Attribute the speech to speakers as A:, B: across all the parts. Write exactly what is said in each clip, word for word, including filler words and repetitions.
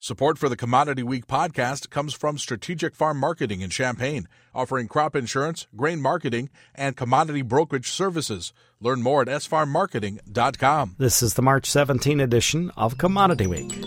A: Support for the Commodity Week podcast comes from Strategic Farm Marketing in Champaign, offering crop insurance, grain marketing, and commodity brokerage services. Learn more at s farm marketing dot com.
B: This is the March seventeenth edition of Commodity Week.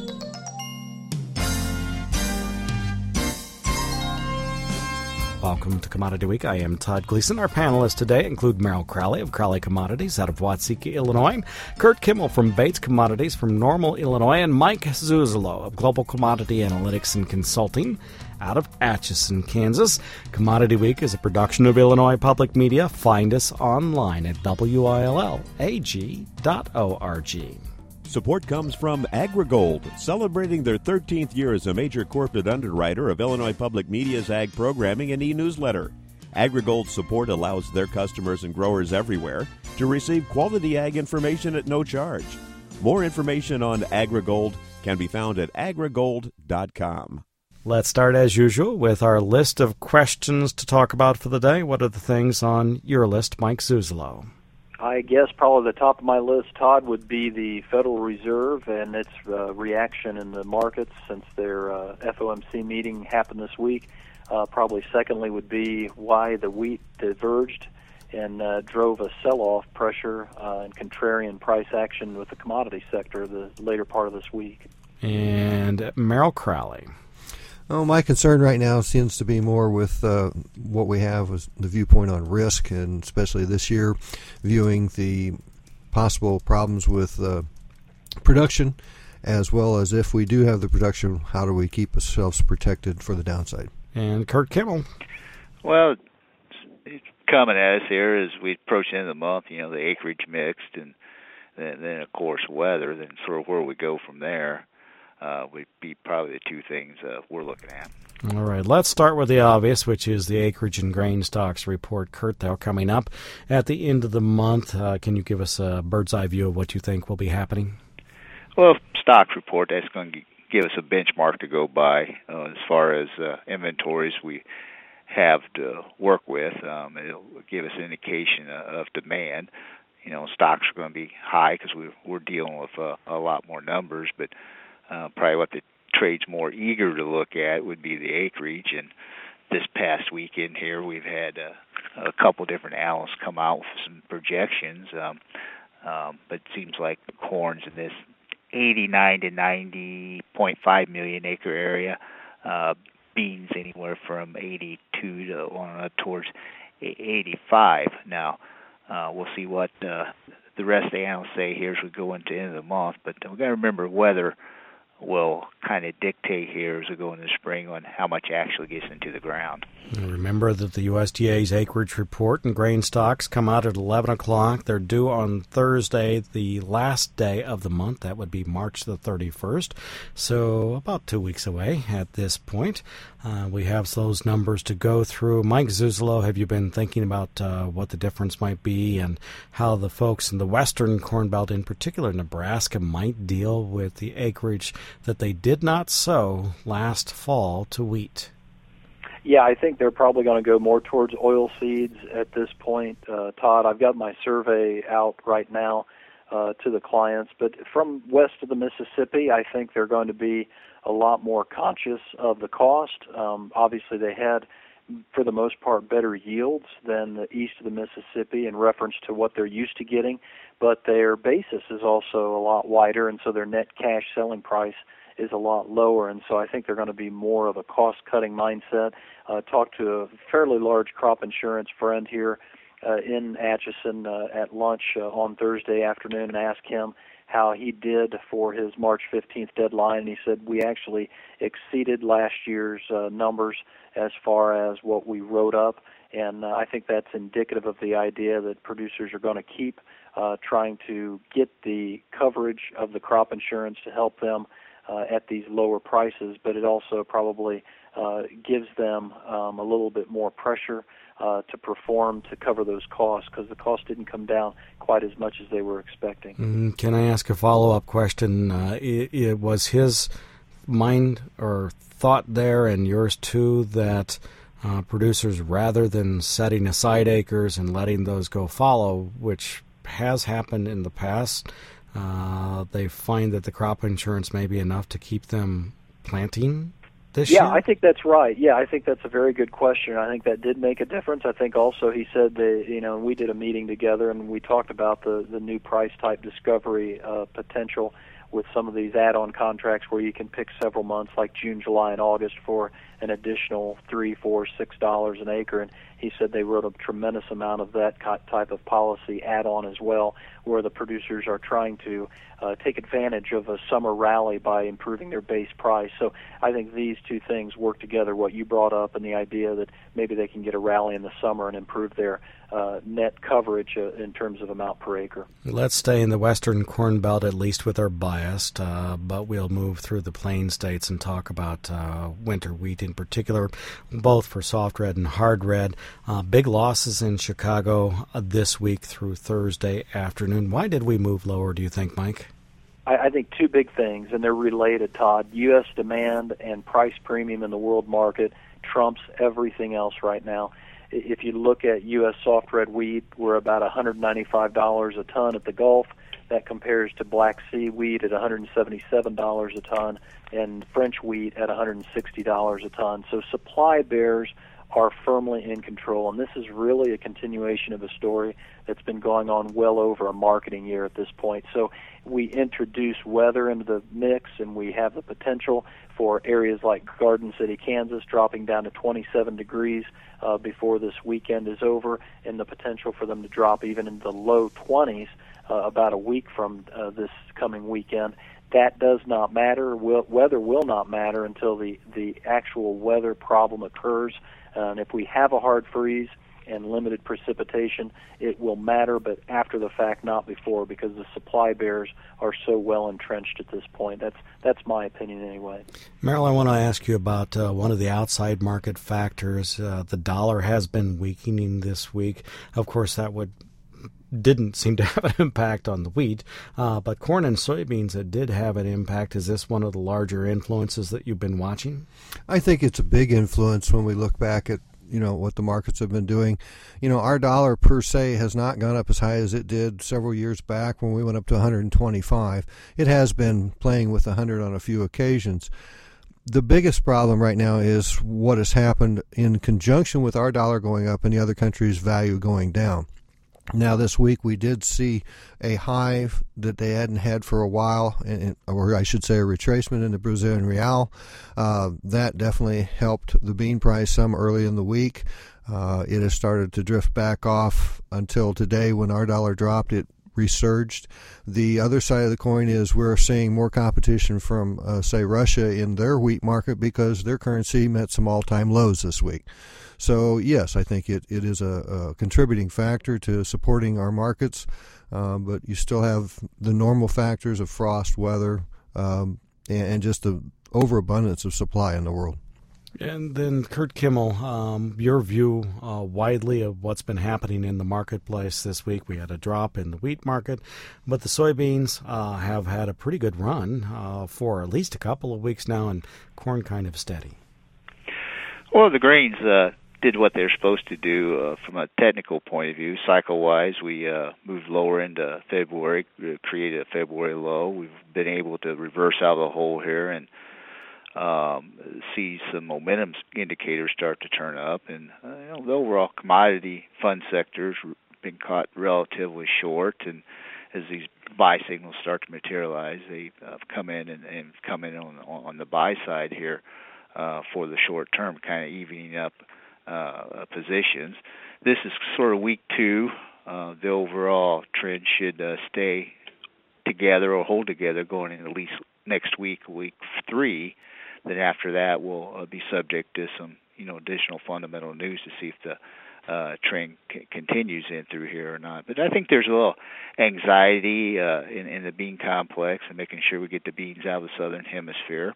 B: Welcome to Commodity Week. I am Todd Gleason. Our panelists today include Merrill Crowley of Crowley Commodities out of Watseka, Illinois, Kurt Kimmel from Bates Commodities from Normal, Illinois, and Mike Zuzolo of Global Commodity Analytics and Consulting out of Atchison, Kansas. Commodity Week is a production of Illinois Public Media. Find us online at w i l l a g dot org.
C: Support comes from AgriGold, celebrating their thirteenth year as a major corporate underwriter of Illinois Public Media's ag programming and e-newsletter. AgriGold's support allows their customers and growers everywhere to receive quality ag information at no charge. More information on AgriGold can be found at agri gold dot com.
B: Let's start, as usual, with our list of questions to talk about for the day. What are the things on your list, Mike Zuzolo?
D: I guess probably the top of my list, Todd, would be the Federal Reserve and its uh, reaction in the markets since their uh, F O M C meeting happened this week. Uh, probably secondly would be why the wheat diverged and uh, drove a sell-off pressure uh, and contrarian price action with the commodity sector the later part of this week.
B: And Merrill Crowley.
E: Oh, my concern right now seems to be more with uh, what we have was the viewpoint on risk, and especially this year, viewing the possible problems with uh, production, as well as if we do have the production, how do we keep ourselves protected for the downside?
B: And Kurt Kimmel.
F: Well, it's coming at us here as we approach the end of the month, you know, the acreage mixed, and then, then of course, weather, then sort of where we go from there. Uh, would be probably the two things uh, we're looking at.
B: All right, let's start with the obvious, which is the acreage and grain stocks report. Kurt, they're coming up at the end of the month. Uh, can you give us a bird's eye view of what you think will be happening?
F: Well, stocks report, that's going to give us a benchmark to go by uh, as far as uh, inventories we have to work with. Um, it'll give us an indication of demand. You know, stocks are going to be high because we, we're dealing with uh, a lot more numbers, but Uh, probably what the trade's more eager to look at would be the acreage. And this past weekend here, we've had uh, a couple different analysts come out with some projections. Um, um, but it seems like the corn's in this eighty-nine to ninety point five million acre area. Uh, beans anywhere from eighty-two to uh, towards eighty-five. Now, uh, we'll see what uh, the rest of the analysts say here as we go into the end of the month. But we've got to remember weather will kind of dictate here as we go into the spring on how much actually gets into the ground.
B: And remember that the U S D A's acreage report and grain stocks come out at eleven o'clock. They're due on Thursday, the last day of the month. That would be March the thirty-first. So about two weeks away at this point. Uh, we have those numbers to go through. Mike Zuzolo, have you been thinking about uh, what the difference might be and how the folks in the western Corn Belt, in particular Nebraska, might deal with the acreage that they did not sow last fall to wheat?
D: Yeah, I think they're probably going to go more towards oil seeds at this point. Uh, Todd, I've got my survey out right now uh, to the clients, but from west of the Mississippi, I think they're going to be a lot more conscious of the cost. Um, obviously, they had, for the most part, better yields than the east of the Mississippi in reference to what they're used to getting, but their basis is also a lot wider, and so their net cash selling price is a lot lower, and so I think they're going to be more of a cost-cutting mindset. Uh, talked to a fairly large crop insurance friend here uh, in Atchison uh, at lunch uh, on Thursday afternoon and asked him how he did for his March fifteenth deadline, and he said we actually exceeded last year's uh, numbers as far as what we wrote up, and uh, I think that's indicative of the idea that producers are going to keep uh, trying to get the coverage of the crop insurance to help them uh, at these lower prices, but it also probably uh, gives them um, a little bit more pressure Uh, to perform to cover those costs because the cost didn't come down quite as much as they were expecting.
B: Mm, can I ask a follow-up question? Uh, it, it was his mind or thought there, and yours too, that uh, producers, rather than setting aside acres and letting those go fallow, which has happened in the past, uh, they find that the crop insurance may be enough to keep them planting this
D: yeah,
B: year?
D: I think that's right. Yeah, I think that's a very good question. I think that did make a difference. I think also he said that, you know, we did a meeting together and we talked about the, the new price type discovery uh, potential with some of these add-on contracts where you can pick several months like June, July, and August for an additional three, four, six dollars an acre. And he said they wrote a tremendous amount of that type of policy add-on as well, where the producers are trying to uh, take advantage of a summer rally by improving their base price. So I think these two things work together, what you brought up and the idea that maybe they can get a rally in the summer and improve their uh, net coverage uh, in terms of amount per acre.
B: Let's stay in the western Corn Belt, at least with our bias, uh, but we'll move through the plain states and talk about uh, winter wheat in particular, both for soft red and hard red. Uh, big losses in Chicago uh, this week through Thursday afternoon. Why did we move lower, do you think, Mike?
D: I, I think two big things, and they're related, Todd. U S demand and price premium in the world market trumps everything else right now. If you look at U S soft red wheat, we're about one hundred ninety-five dollars a ton at the Gulf. That compares to Black Sea wheat at one hundred seventy-seven dollars a ton and French wheat at one hundred sixty dollars a ton. So supply bears are firmly in control, and this is really a continuation of a story that's been going on well over a marketing year at this point. So we introduce weather into the mix, and we have the potential for areas like Garden City, Kansas, dropping down to twenty-seven degrees uh, before this weekend is over, and the potential for them to drop even in the low twenties uh, about a week from uh, this coming weekend. That does not matter. Will, weather will not matter until the, the actual weather problem occurs. Uh, and if we have a hard freeze and limited precipitation, it will matter, but after the fact, not before, because the supply bears are so well entrenched at this point. That's that's my opinion anyway.
B: Merrill, I want to ask you about uh, one of the outside market factors. Uh, the dollar has been weakening this week. Of course, that would didn't seem to have an impact on the wheat, uh, but corn and soybeans, it did have an impact. Is this one of the larger influences that you've been watching?
E: I think it's a big influence when we look back at, you know, what the markets have been doing. You know, our dollar per se has not gone up as high as it did several years back when we went up to one hundred twenty-five. It has been playing with one hundred on a few occasions. The biggest problem right now is what has happened in conjunction with our dollar going up and the other countries' value going down. Now, this week we did see a high that they hadn't had for a while, or I should say a retracement in the Brazilian real. Uh, that definitely helped the bean price some early in the week. Uh, it has started to drift back off until today when our dollar dropped. It resurged. The other side of the coin is we're seeing more competition from, uh, say, Russia in their wheat market because their currency met some all-time lows this week. So, yes, I think it, it is a, a contributing factor to supporting our markets, um, but you still have the normal factors of frost, weather, um, and, and just the overabundance of supply in the world.
B: And then, Kurt Kimmel, um, your view uh, widely of what's been happening in the marketplace this week. We had a drop in the wheat market, but the soybeans uh, have had a pretty good run uh, for at least a couple of weeks now, and corn kind of steady.
F: Well, the grains uh, did what they're supposed to do uh, from a technical point of view. Cycle-wise, we uh, moved lower into February, created a February low. We've been able to reverse out of the hole here and um, see some momentum indicators start to turn up. And uh, you know, the overall commodity fund sectors been caught relatively short, and as these buy signals start to materialize, they've uh, come in and, and come in on, on the buy side here uh, for the short term, kind of evening up Uh, positions. This is sort of week two. Uh, the overall trend should uh, stay together or hold together going into at least next week, week three. Then after that, we'll uh, be subject to some, you know, additional fundamental news to see if the uh, trend c- continues in through here or not. But I think there's a little anxiety uh, in, in the bean complex and making sure we get the beans out of the southern hemisphere.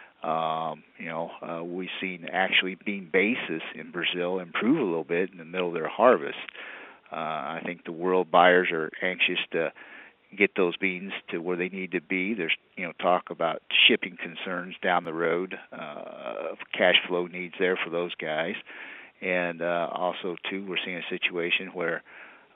F: Um, you know, uh, we've seen actually bean basis in Brazil improve a little bit in the middle of their harvest. Uh, I think the world buyers are anxious to get those beans to where they need to be. There's, you know, talk about shipping concerns down the road, uh, cash flow needs there for those guys. And uh, also, too, we're seeing a situation where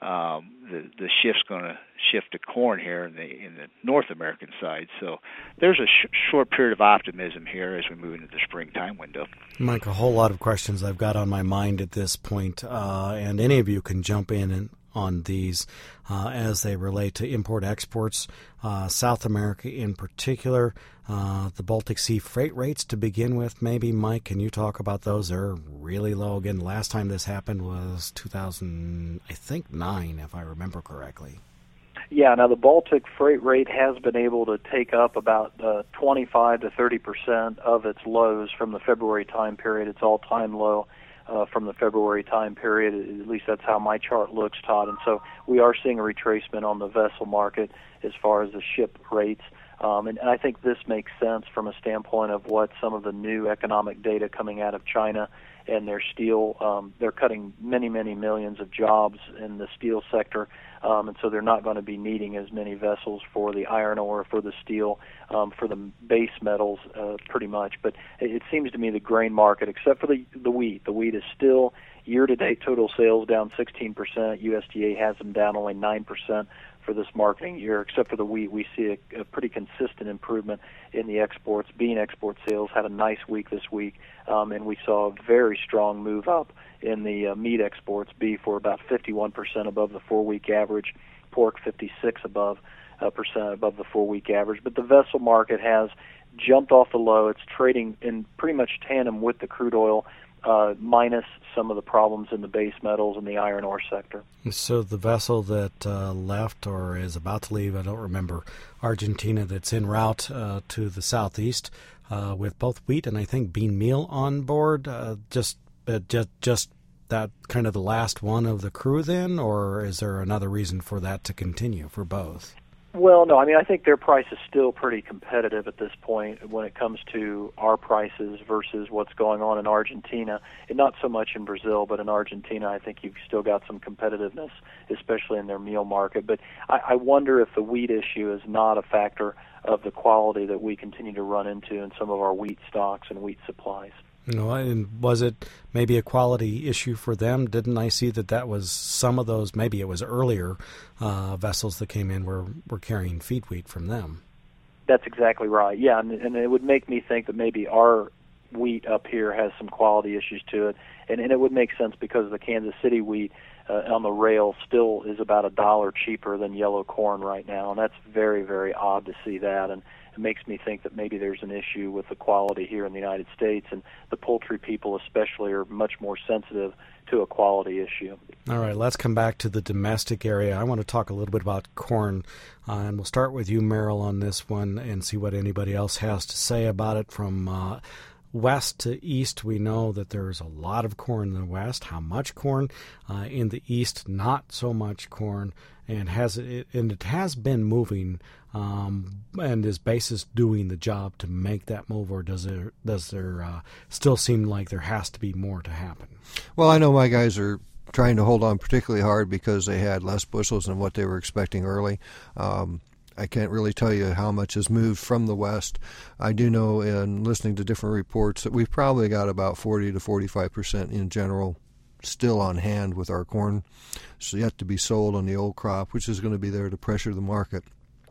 F: um, the the shift's going to shift to corn here in the in the North American side. So there's a sh- short period of optimism here as we move into the springtime window.
B: Mike, a whole lot of questions I've got on my mind at this point, uh, and any of you can jump in and on these uh, as they relate to import-exports, uh, South America in particular, uh, the Baltic Sea freight rates to begin with. Maybe, Mike, can you talk about those? They're really low. Again, the last time this happened was two thousand, I think, nine, if I remember correctly.
D: Yeah, now the Baltic freight rate has been able to take up about uh, twenty-five to thirty percent of its lows from the February time period. Its all-time low uh, from the February time period. At least that's how my chart looks, Todd. And so we are seeing a retracement on the vessel market as far as the ship rates. Um, and, and I think this makes sense from a standpoint of what some of the new economic data coming out of China and their steel, um, they're cutting many, many millions of jobs in the steel sector, um, and so they're not going to be needing as many vessels for the iron ore, for the steel, um, for the base metals, uh, pretty much. But it, it seems to me the grain market, except for the, the wheat, the wheat is still year-to-date total sales down sixteen percent. U S D A has them down only nine percent for this marketing year. Except for the wheat, we see a, a pretty consistent improvement in the exports. Bean export sales had a nice week this week, um, and we saw a very strong move up in the uh, meat exports. Beef were about fifty-one percent above the four-week average, pork fifty-six above uh, percent above the four-week average. But the vessel market has jumped off the low. It's trading in pretty much tandem with the crude oil, Uh, minus some of the problems in the base metals and the iron ore sector.
B: So the vessel that uh, left or is about to leave, I don't remember, Argentina, that's en route uh, to the southeast uh, with both wheat and I think bean meal on board, uh, just, uh, just just that kind of the last one of the crew then, or is there another reason for that to continue for both?
D: Well, no, I mean, I think their price is still pretty competitive at this point when it comes to our prices versus what's going on in Argentina. And not so much in Brazil, but in Argentina, I think you've still got some competitiveness, especially in their meal market. But I, I wonder if the wheat issue is not a factor of the quality that we continue to run into in some of our wheat stocks and wheat supplies.
B: You know, and was it maybe a quality issue for them? Didn't I see that that was some of those, maybe it was earlier uh, vessels that came in were, were carrying feed wheat from them?
D: That's exactly right, yeah, and, and it would make me think that maybe our wheat up here has some quality issues to it, and, and it would make sense because the Kansas City wheat uh, on the rail still is about a dollar cheaper than yellow corn right now, and that's very, very odd to see that, and it makes me think that maybe there's an issue with the quality here in the United States, and the poultry people especially are much more sensitive to a quality issue.
B: All right, let's come back to the domestic area. I want to talk a little bit about corn, uh, and we'll start with you, Merrill, on this one and see what anybody else has to say about it. From uh, west to east, we know that there's a lot of corn in the west. How much corn? Uh, in the east, not so much corn, and has it, and it has been moving. Um, and is basis doing the job to make that move, or does there does there uh, still seem like there has to be more to happen?
E: Well, I know my guys are trying to hold on particularly hard because they had less bushels than what they were expecting early. Um, I can't really tell you how much has moved from the west. I do know in listening to different reports that we've probably got about forty to forty-five percent in general still on hand with our corn. So yet to be sold on the old crop, which is going to be there to pressure the market.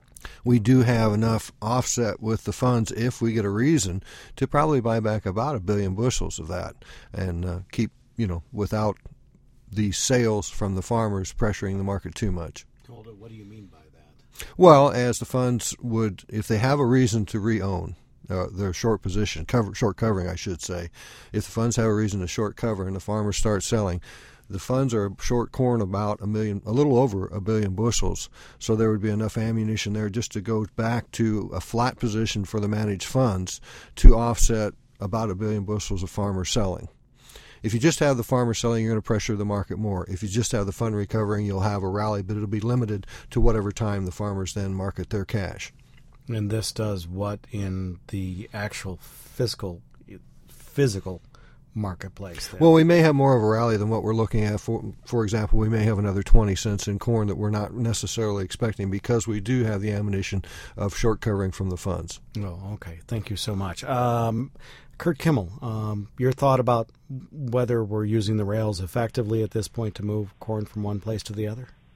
E: We do have enough offset with the funds if we get a reason to probably buy back about a billion bushels of that and uh, keep, you know, without the sales from the farmers pressuring the market too much.
B: Hold it. What do you mean by that?
E: Well, as the funds would, if they have a reason to re-own uh, their short position, cover, short covering, I should say, if the funds have a reason to short cover and the farmers start selling, the funds are short corn about a million, a little over a billion bushels, so there would be enough ammunition there just to go back to a flat position for the managed funds to offset about a billion bushels of farmers selling. If you just have the farmers selling, you're going to pressure the market more. If you just have the fund recovering, you'll have a rally, but it'll be limited to whatever time the farmers then market their cash.
B: And this does what in the actual fiscal, physical marketplace then?
E: Well, we may have more of a rally than what we're looking at. For for example, we may have another twenty cents in corn that we're not necessarily expecting because we do have the ammunition of short covering from the funds.
B: Oh, okay. Thank you so much. Um, Kurt Kimmel, um, your thought about whether we're using the rails effectively at this point to move corn from one place to the other?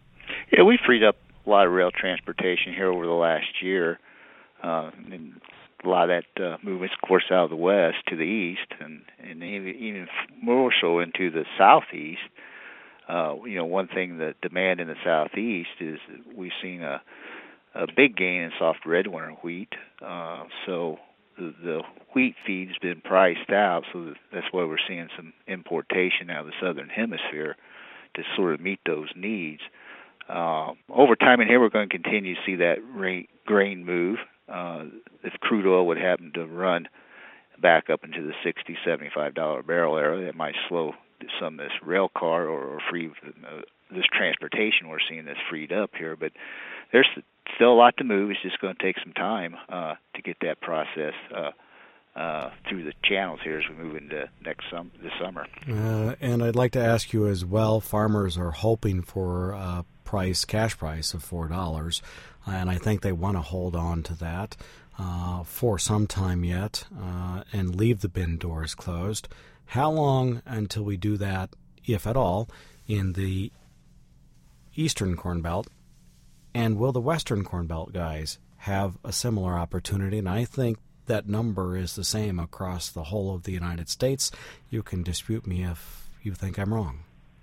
F: Yeah, we freed up a lot of rail transportation here over the last year. Uh, and a lot of that uh, movement, of course, out of the west to the east, and, and even, even more so into the southeast. Uh, you know, one thing that demand in the southeast is we've seen a, a big gain in soft red winter wheat. Uh, so the, the wheat feed's been priced out, so that's why we're seeing some importation out of the southern hemisphere to sort of meet those needs. Uh, over time in here, we're going to continue to see that rate, grain move. Uh, if crude oil would happen to run back up into the sixty dollars, seventy-five dollars barrel area, that might slow some of this rail car or, or free uh, this transportation we're seeing that's freed up here. But there's still a lot to move. It's just going to take some time uh, to get that process uh, uh, through the channels here as we move into next sum- this summer.
B: Uh, and I'd like to ask you as well, farmers are hoping for a price, cash price of four dollars, and I think they want to hold on to that uh, for some time yet uh, and leave the bin doors closed. How long until we do that, if at all, in the Eastern Corn Belt? And will the Western Corn Belt guys have a similar opportunity? And I think that number is the same across the whole of the United States. You can dispute me if you think I'm wrong.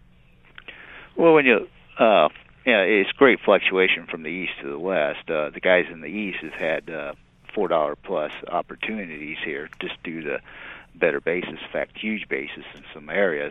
F: Well, when you, uh, yeah, it's great fluctuation from the east to the west. Uh, the guys in the east have had uh, four dollar plus opportunities here just due to better basis, in fact, huge basis in some areas.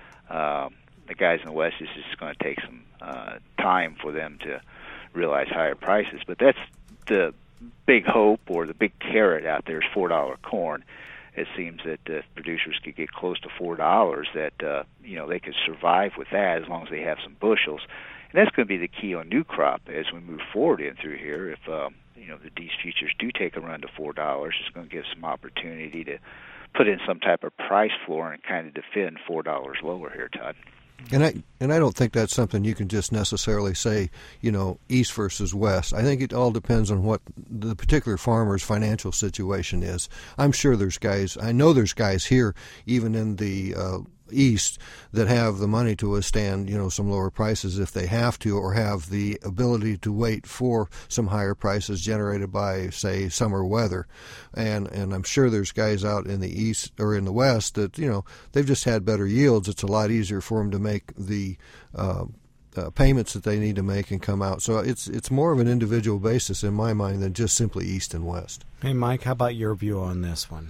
F: Um, the guys in the west, is just going to take some uh, time for them to realize higher prices. But that's the big hope or the big carrot out there is four dollar corn. It seems that if producers could get close to four dollars, that uh, you know they could survive with that as long as they have some bushels. And that's going to be the key on new crop as we move forward in through here. If um, you know the these futures do take a run to four dollars, it's going to give some opportunity to put in some type of price floor and kind of defend four dollars lower here, Todd.
E: And I and I don't think that's something you can just necessarily say, you know, east versus west. I think it all depends on what the particular farmer's financial situation is. I'm sure there's guys, I know there's guys here, even in the uh, east, that have the money to withstand, you know, some lower prices if they have to, or have the ability to wait for some higher prices generated by, say, summer weather. And and I'm sure there's guys out in the east or in the west that, you know, they've just had better yields. It's a lot easier for them to make the uh, uh, payments that they need to make and come out. So it's it's more of an individual basis in my mind than just simply east and west.
B: Hey, Mike, how about your view on this one?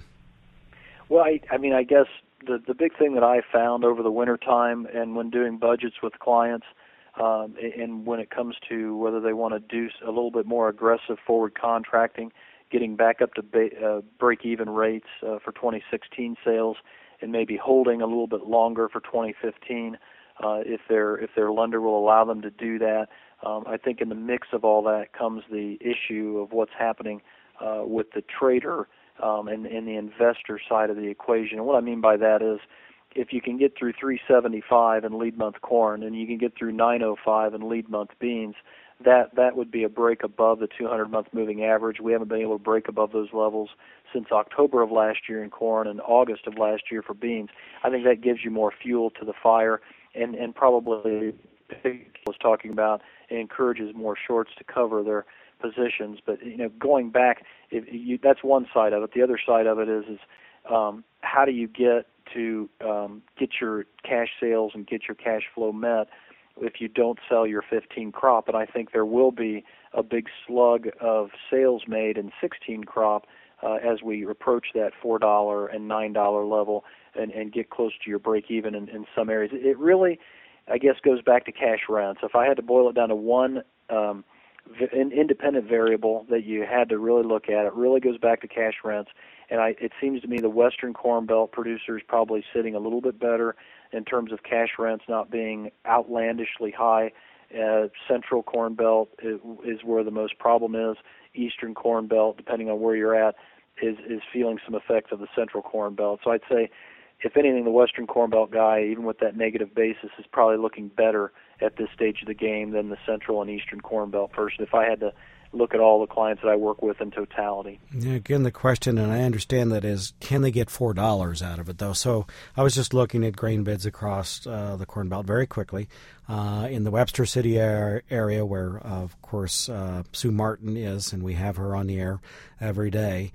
D: Well, I, I mean, I guess the the big thing that I found over the wintertime and when doing budgets with clients, um, and when it comes to whether they want to do a little bit more aggressive forward contracting, getting back up to ba- uh, break-even rates uh, for twenty sixteen sales, and maybe holding a little bit longer for twenty fifteen, uh, if their if their lender will allow them to do that. Um, I think in the mix of all that comes the issue of what's happening uh, with the trader um, and, and the investor side of the equation. And what I mean by that is, if you can get through three seventy-five in lead month corn and you can get through nine oh five in lead month beans, that that would be a break above the two hundred month moving average. We haven't been able to break above those levels since October of last year in corn and August of last year for beans. I think that gives you more fuel to the fire, and, and probably, was talking about, it encourages more shorts to cover their positions. But, you know, going back, if you, that's one side of it. The other side of it is, is um, how do you get to um, get your cash sales and get your cash flow met if you don't sell your fifteen crop? And I think there will be a big slug of sales made in sixteen crop uh, as we approach that four dollar and nine dollar level and, and get close to your break even in, in some areas. It really, I guess, goes back to cash rents. If I had to boil it down to one um, an independent variable that you had to really look at, it really goes back to cash rents. And I, it seems to me the Western Corn Belt producers probably sitting a little bit better in terms of cash rents not being outlandishly high. Uh, Central Corn Belt is, is where the most problem is. Eastern Corn Belt, depending on where you're at, is, is feeling some effects of the Central Corn Belt. So I'd say, if anything, the Western Corn Belt guy, even with that negative basis, is probably looking better at this stage of the game than the Central and Eastern Corn Belt person. If I had to look at all the clients that I work with in totality.
B: Yeah, again, the question, and I understand that, is can they get four dollars out of it, though? So I was just looking at grain bids across uh, the Corn Belt very quickly. Uh, in the Webster City area, where, uh, of course, uh, Sue Martin is, and we have her on the air every day,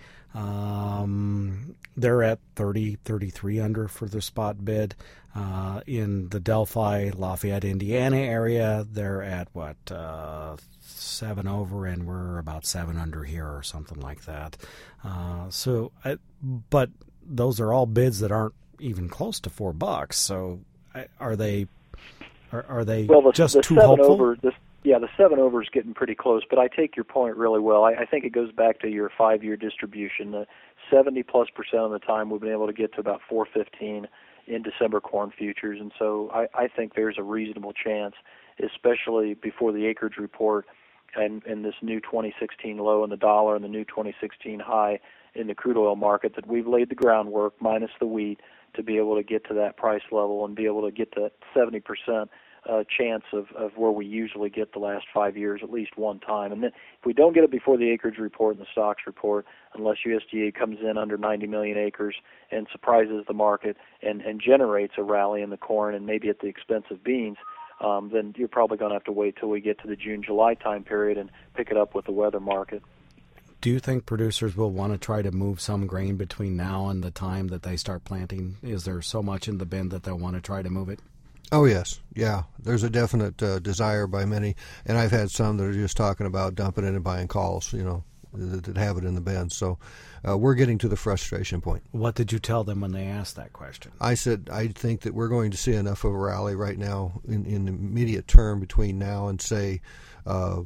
B: um, they're at thirty, thirty-three under for the spot bid. Uh, in the Delphi, Lafayette, Indiana area, they're at, what, uh, seven over, and we're about seven under here or something like that. Uh, so, I, but those are all bids that aren't even close to four bucks. So, are they are, are they
D: well, the,
B: just
D: the
B: too
D: seven
B: hopeful?
D: Over, the, yeah, the seven over is getting pretty close. But I take your point really well. I, I think it goes back to your five-year distribution. The seventy plus percent of the time we've been able to get to about four fifteen in December corn futures, and so I, I think there's a reasonable chance, especially before the acreage report and, and this new twenty sixteen low in the dollar and the new twenty sixteen high in the crude oil market, that we've laid the groundwork, minus the wheat, to be able to get to that price level and be able to get to seventy percent uh, chance of, of where we usually get the last five years at least one time. And then if we don't get it before the acreage report and the stocks report, unless U S D A comes in under ninety million acres and surprises the market and, and generates a rally in the corn and maybe at the expense of beans, um, then you're probably going to have to wait till we get to the June, July time period and pick it up with the weather market.
B: Do you think producers will want to try to move some grain between now and the time that they start planting? Is there so much in the bin that they'll want to try to move it?
E: Oh, yes. Yeah. There's a definite uh, desire by many, and I've had some that are just talking about dumping it and buying calls, you know, that, that have it in the bin. So uh, we're getting to the frustration point.
B: What did you tell them when they asked that question?
E: I said I think that we're going to see enough of a rally right now in, in the immediate term between now and, say, uh,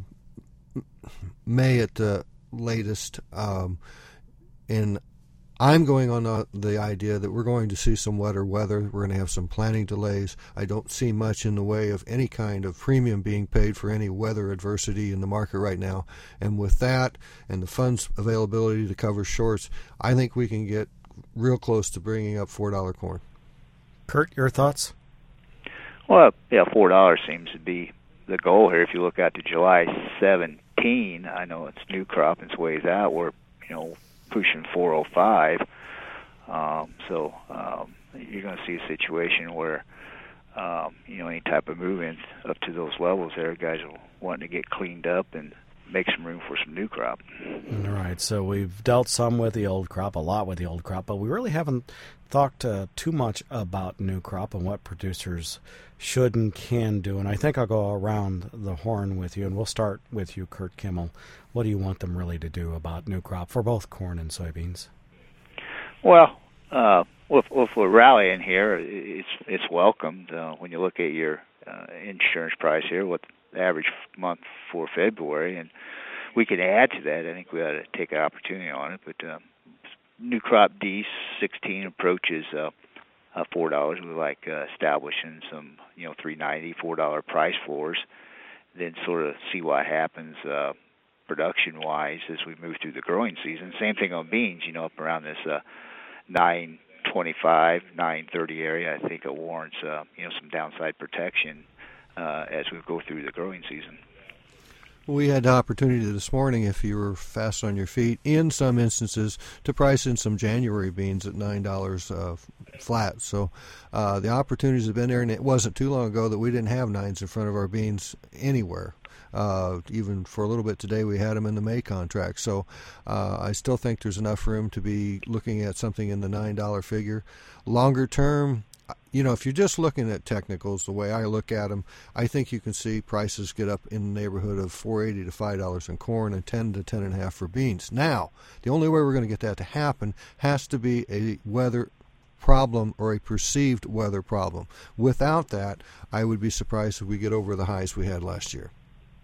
E: May at the latest, um, and I'm going on the, the idea that we're going to see some wetter weather. We're going to have some planting delays. I don't see much in the way of any kind of premium being paid for any weather adversity in the market right now. And with that and the funds availability to cover shorts, I think we can get real close to bringing up four dollar corn.
B: Kurt, your thoughts?
F: Well, yeah, four dollars seems to be the goal here. If you look out to July seventeenth, I know it's new crop and it's ways out. We're, you know, pushing four oh five. Um, so um, you're going to see a situation where, um, you know, any type of movement up to those levels there, guys are wanting to get cleaned up and make some room for some new crop.
B: All right, so we've dealt some with the old crop, a lot with the old crop, but we really haven't talked uh, too much about new crop and what producers should and can do. And I think I'll go around the horn with you, and we'll start with you, Kurt Kimmel. What do you want them really to do about new crop for both corn and soybeans?
F: Well, uh, with, with a rally in here, it's it's welcomed. Uh, when you look at your uh, insurance price here, what the average month for February, and we can add to that. I think we ought to take an opportunity on it. But uh, new crop D sixteen approaches uh, uh, four dollars. We like uh, establishing some, you know, three ninety, four dollar price floors, then sort of see what happens uh, production-wise as we move through the growing season. Same thing on beans, you know, up around this uh, nine twenty-five, nine thirty area. I think it warrants, uh, you know, some downside protection uh, as we go through the growing season.
E: We had the opportunity this morning, if you were fast on your feet, in some instances, to price in some January beans at nine dollars uh, flat. So uh, the opportunities have been there, and it wasn't too long ago that we didn't have nines in front of our beans anywhere. Uh, even for a little bit today, we had them in the May contract. So uh, I still think there's enough room to be looking at something in the nine dollar figure. Longer term, you know, if you're just looking at technicals, the way I look at them, I think you can see prices get up in the neighborhood of four eighty to five dollars in corn and ten to ten and a half for beans. Now, the only way we're going to get that to happen has to be a weather problem or a perceived weather problem. Without that, I would be surprised if we get over the highs we had last year.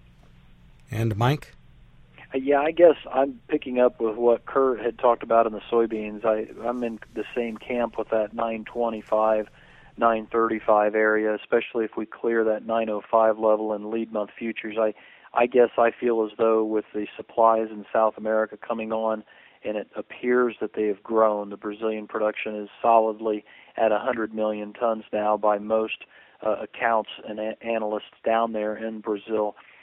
B: And Mike?
D: Yeah, I guess I'm picking up with what Kurt had talked about in the soybeans. I, I'm in the same camp with that nine twenty-five, nine thirty-five area, especially if we clear that nine oh five level in lead month futures. I, I guess I feel as though with the supplies in South America coming on, and it appears that they have grown. The Brazilian production is solidly at one hundred million tons now by most uh, accounts and a- analysts down there in Brazil.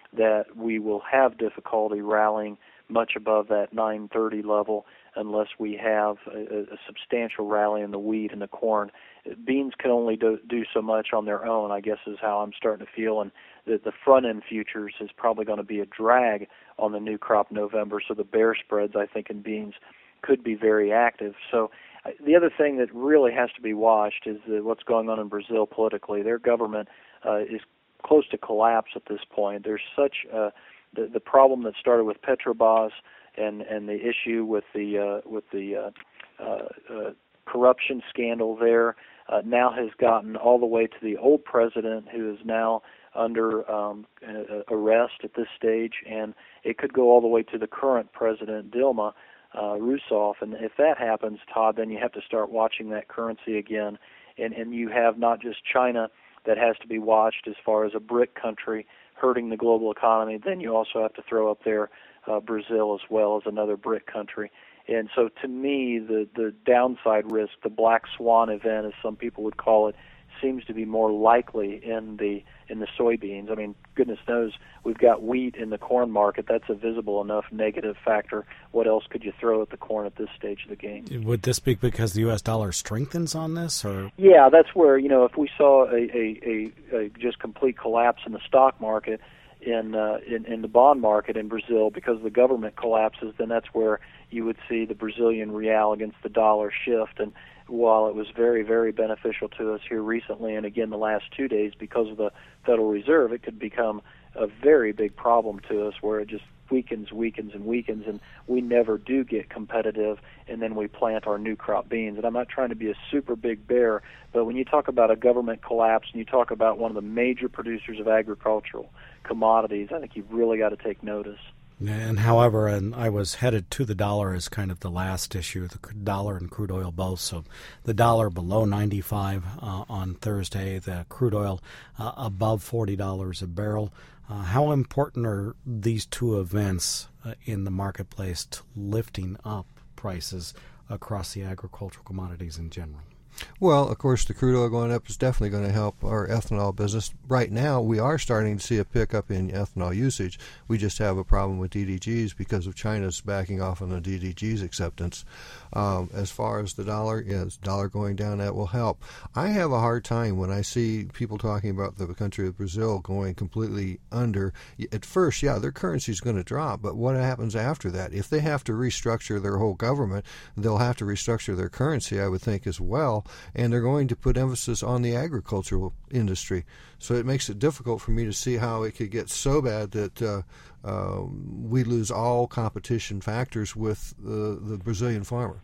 D: that we will have difficulty rallying much above that nine thirty level unless we have a, a substantial rally in the wheat and the corn. Beans can only do, do so much on their own, I guess is how I'm starting to feel, and the, the front-end futures is probably going to be a drag on the new crop November, so the bear spreads, I think, in beans could be very active. So uh, the other thing that really has to be watched is uh, what's going on in Brazil politically. Their government uh, is close to collapse at this point. There's such uh, the, the problem that started with Petrobras and, and the issue with the uh, with the uh, uh, uh, corruption scandal there uh, now has gotten all the way to the old president, who is now under um, uh, arrest at this stage, and it could go all the way to the current president, Dilma uh, Rousseff. And if that happens, Todd, then you have to start watching that currency again, and and you have not just China that has to be watched as far as a BRIC country hurting the global economy. Then you also have to throw up there uh, Brazil as well as another BRIC country. And so to me, the, the downside risk, the black swan event, as some people would call it, seems to be more likely in the in the soybeans. I mean, goodness knows, we've got wheat in the corn market. That's a visible enough negative factor. What else could you throw at the corn at this stage of the game?
B: Would this be because the U S dollar strengthens on this, or?
D: Yeah, that's where, you know, if we saw a, a, a, a just complete collapse in the stock market, in, uh, in in the bond market in Brazil because the government collapses, then that's where you would see the Brazilian real against the dollar shift. And while it was very, very beneficial to us here recently, and again the last two days because of the Federal Reserve, it could become a very big problem to us where it just weakens, weakens, and weakens, and we never do get competitive, and then we plant our new crop beans. And I'm not trying to be a super big bear, but when you talk about a government collapse and you talk about one of the major producers of agricultural commodities, I think you've really got to take notice.
B: And however, and I was headed to the dollar as kind of the last issue, the dollar and crude oil both. So the dollar below ninety-five uh, on Thursday, the crude oil uh, above forty dollars a barrel. Uh, how important are these two events uh, in the marketplace to lifting up prices across the agricultural commodities in general?
E: Well, of course, the crude oil going up is definitely going to help our ethanol business. Right now, we are starting to see a pickup in ethanol usage. We just have a problem with D D Gs because of China's backing off on the D D Gs acceptance. Um, as far as the dollar, yes, dollar going down, that will help. I have a hard time when I see people talking about the country of Brazil going completely under. At first, yeah, their currency is going to drop, but what happens after that? If they have to restructure their whole government, they'll have to restructure their currency, I would think, as well. And they're going to put emphasis on the agricultural industry. So it makes it difficult for me to see how it could get so bad that uh, uh, we lose all competition factors with the, the Brazilian farmer.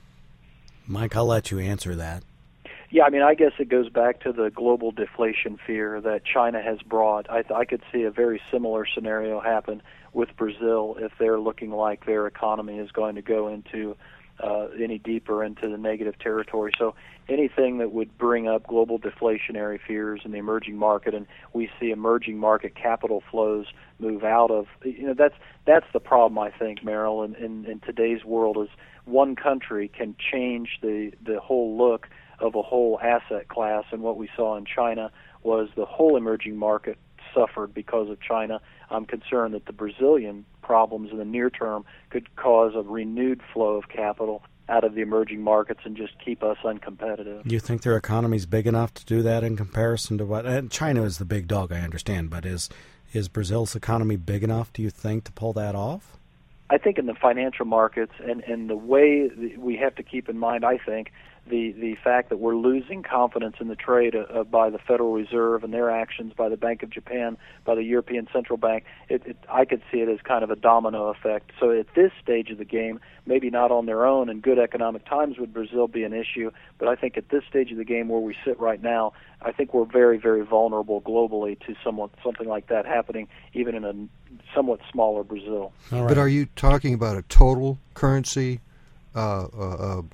B: Mike, I'll let you answer that.
D: Yeah, I mean, I guess it goes back to the global deflation fear that China has brought. I, I could see a very similar scenario happen with Brazil if they're looking like their economy is going to go into Uh, any deeper into the negative territory. So anything that would bring up global deflationary fears in the emerging market, and we see emerging market capital flows move out of, you know, that's that's the problem, I think, Merrill, in, in, in today's world, is one country can change the, the whole look of a whole asset class. And what we saw in China was the whole emerging market suffered because of China. I'm concerned that the Brazilian problems in the near term could cause a renewed flow of capital out of the emerging markets and just keep us uncompetitive.
B: Do you think their economy is big enough to do that in comparison to what? And China is the big dog, I understand, but is is Brazil's economy big enough, do you think, to pull that off?
D: I think in the financial markets, and, and the way we have to keep in mind, I think, the, the fact that we're losing confidence in the trade uh, by the Federal Reserve and their actions, by the Bank of Japan, by the European Central Bank, it, it, I could see it as kind of a domino effect. So at this stage of the game, maybe not on their own, in good economic times would Brazil be an issue, but I think at this stage of the game where we sit right now, I think we're very, very vulnerable globally to somewhat, something like that happening, even in a somewhat smaller Brazil.
E: All right. But are you talking about a total currency uh, uh, uh,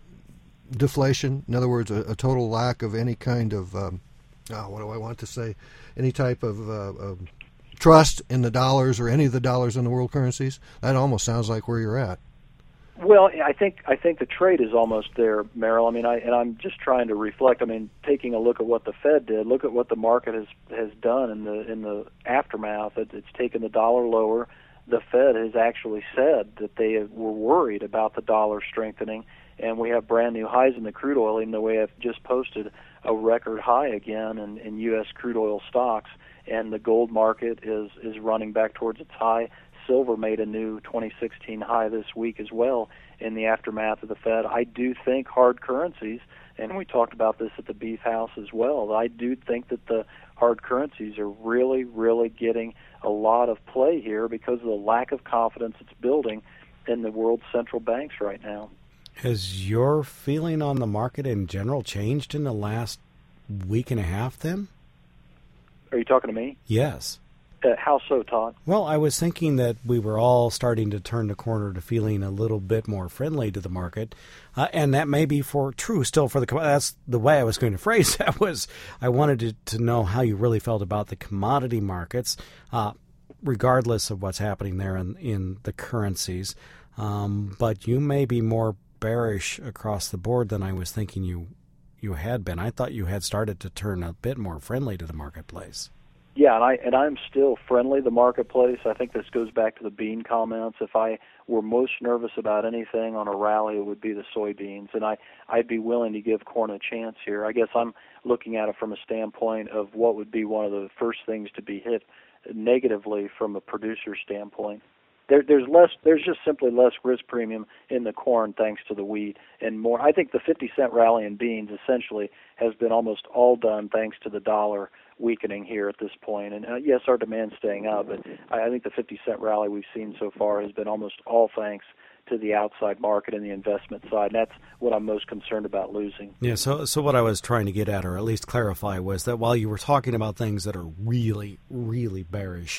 E: deflation? In other words, a, a total lack of any kind of, um, oh, what do I want to say, any type of uh, uh, trust in the dollars or any of the dollars in the world currencies? That almost sounds like where you're at.
D: Well, I think I think the trade is almost there, Merrill. I mean, I and I'm just trying to reflect. I mean, taking a look at what the Fed did, look at what the market has has done in the in the aftermath. It, it's taken the dollar lower. The Fed has actually said that they were worried about the dollar strengthening, and we have brand new highs in the crude oil, even though we have just posted a record high again in, in U S crude oil stocks. And the gold market is is running back towards its high. Silver made a new twenty sixteen high this week as well in the aftermath of the Fed. I do think hard currencies, and we talked about this at the Beef House as well, I do think that the hard currencies are really, really getting a lot of play here because of the lack of confidence it's building in the world's central banks right now.
B: Has your feeling on the market in general changed in the last week and a half then?
D: Are you talking to me?
B: Yes.
D: Uh, how so, Todd?
B: Well, I was thinking that we were all starting to turn the corner to feeling a little bit more friendly to the market, uh, and that may be for true still for the. That's the way I was going to phrase that. Was I wanted to, to know how you really felt about the commodity markets, uh, regardless of what's happening there in in the currencies. Um, but you may be more bearish across the board than I was thinking you you had been. I thought you had started to turn a bit more friendly to the marketplace.
D: Yeah, and I and I'm still friendly to the marketplace. I think this goes back to the bean comments. If I were most nervous about anything on a rally, it would be the soybeans, and I I'd be willing to give corn a chance here. I guess I'm looking at it from a standpoint of what would be one of the first things to be hit negatively from a producer standpoint. There, there's less. There's just simply less risk premium in the corn thanks to the wheat, and more. I think the fifty cent rally in beans essentially has been almost all done thanks to the dollar weakening here at this point. And uh, yes, our demand's staying up, but I, I think the fifty cent rally we've seen so far has been almost all thanks to the outside market and the investment side. And that's what I'm most concerned about losing.
B: Yeah. So, so what I was trying to get at, or at least clarify, was that while you were talking about things that are really, really bearish,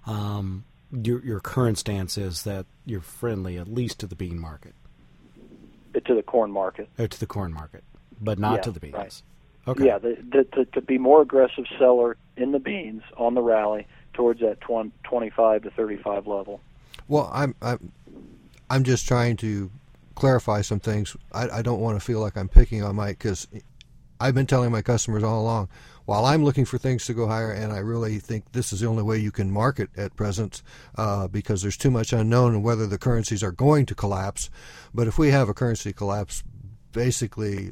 B: um, Your your current stance is that you're friendly at least to the bean market,
D: to the corn market,
B: or to the corn market, but not
D: yeah,
B: to the beans.
D: Right.
B: Okay.
D: Yeah, the, the, to, to be more aggressive seller in the beans on the rally towards that twenty-five to thirty-five level.
E: Well, I'm I'm I'm just trying to clarify some things. I, I don't want to feel like I'm picking on Mike because I've been telling my customers all along, while I'm looking for things to go higher, and I really think this is the only way you can market at present uh, because there's too much unknown in whether the currencies are going to collapse. But if we have a currency collapse, basically,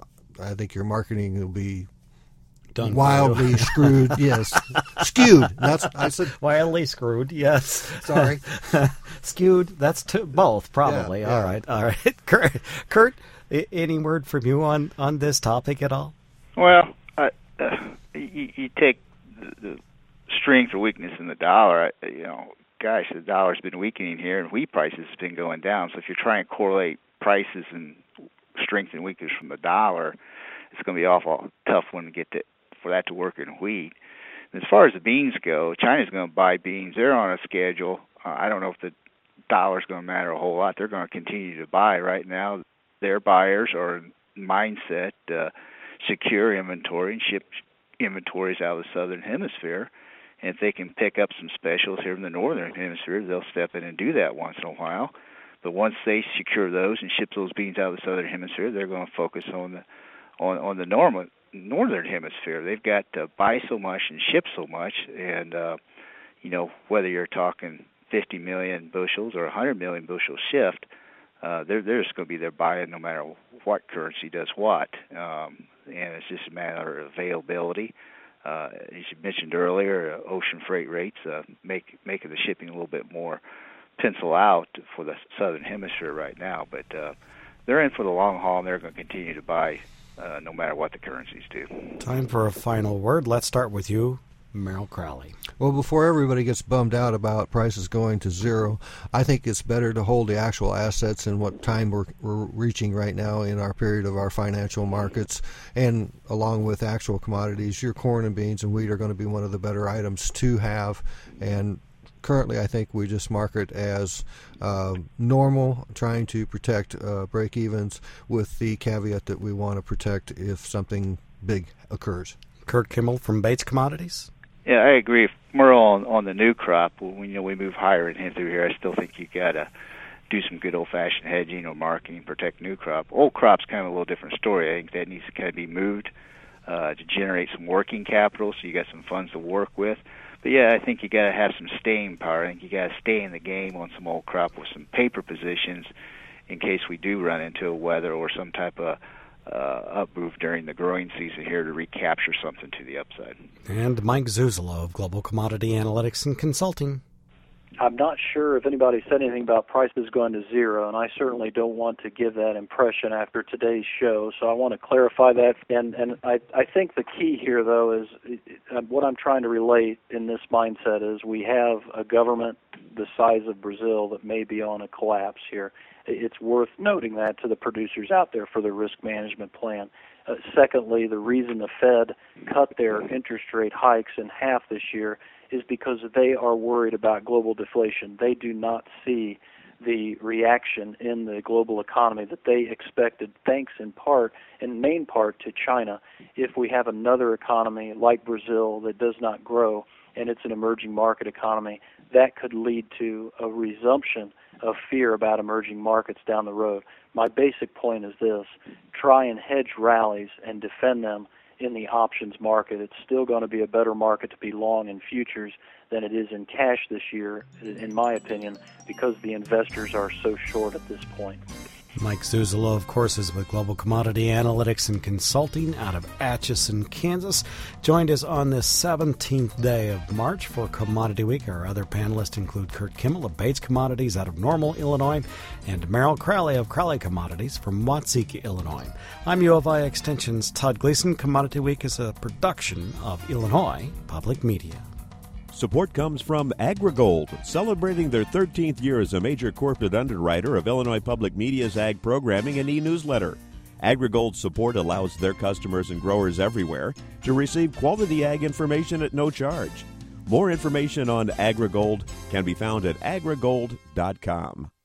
E: I think your marketing will be
B: Done
E: wildly screwed. Yes, skewed. That's I said
B: wildly screwed. Yes,
E: sorry,
B: skewed. That's to both probably.
E: Yeah, yeah.
B: All right, all right. Kurt, Kurt, any word from you on on this topic at all?
F: Well, I, uh, you, you take the, the strength or weakness in the dollar. You know, gosh, the dollar's been weakening here, and wheat prices have been going down. So if you're trying to correlate prices and strength and weakness from the dollar, it's going to be awful tough when to get to, for that to work in wheat. And as far as the beans go, China's going to buy beans. They're on a schedule. Uh, I don't know if the dollar's going to matter a whole lot. They're going to continue to buy right now. Their buyers are in mindset, uh, secure inventory and ship inventories out of the southern hemisphere. And if they can pick up some specials here in the northern hemisphere, they'll step in and do that once in a while. But once they secure those and ship those beans out of the southern hemisphere, they're going to focus on the on, on the normal northern hemisphere. They've got to buy so much and ship so much, and uh, you know, whether you're talking fifty million bushels or one hundred million bushels shift, uh, they're they're just going to be there buying no matter what currency does what, um, and it's just a matter of availability. Uh, as you mentioned earlier, uh, ocean freight rates uh, make making the shipping a little bit more pencil out for the southern hemisphere right now, but uh, they're in for the long haul, and they're going to continue to buy uh, no matter what the currencies do.
B: Time for a final word. Let's start with you, Merrill Crowley.
E: Well, before everybody gets bummed out about prices going to zero, I think it's better to hold the actual assets and what time we're, we're reaching right now in our period of our financial markets, and along with actual commodities, your corn and beans and wheat are going to be one of the better items to have, and currently, I think we just mark it as uh, normal, trying to protect uh, break-evens with the caveat that we want to protect if something big occurs.
B: Kurt Kimmel from Bates Commodities.
F: Yeah, I agree. Merle, on, on the new crop, when you know we move higher in through here, I still think you got to do some good old-fashioned hedging or marketing, protect new crop. Old crop's kind of a little different story. I think that needs to kind of be moved uh, to generate some working capital, so you got some funds to work with. But yeah, I think you got to have some staying power. I think you got to stay in the game on some old crop with some paper positions in case we do run into a weather or some type of uh, up move during the growing season here to recapture something to the upside.
B: And Mike Zuzolo of Global Commodity Analytics and Consulting.
D: I'm not sure if anybody said anything about prices going to zero, and I certainly don't want to give that impression after today's show, so I want to clarify that. And, and I, I think the key here, though, is uh, what I'm trying to relate in this mindset is we have a government the size of Brazil that may be on a collapse here. It's worth noting that to the producers out there for their risk management plan. Uh, secondly, the reason the Fed cut their interest rate hikes in half this year is because they are worried about global deflation. They do not see the reaction in the global economy that they expected, thanks in part, in main part, to China. If we have another economy like Brazil that does not grow, and it's an emerging market economy, that could lead to a resumption of fear about emerging markets down the road. My basic point is this: try and hedge rallies and defend them in the options market. It's still going to be a better market to be long in futures than it is in cash this year, in my opinion, because the investors are so short at this point.
B: Mike Zuzolo, of course, is with Global Commodity Analytics and Consulting out of Atchison, Kansas. Joined us on this seventeenth day of March for Commodity Week. Our other panelists include Kurt Kimmel of Bates Commodities out of Normal, Illinois, and Merrill Crowley of Crowley Commodities from Watseka, Illinois. I'm U of I Extension's Todd Gleason. Commodity Week is a production of Illinois Public Media.
C: Support comes from AgriGold, celebrating their thirteenth year as a major corporate underwriter of Illinois Public Media's ag programming and e-newsletter. AgriGold's support allows their customers and growers everywhere to receive quality ag information at no charge. More information on AgriGold can be found at agrigold dot com.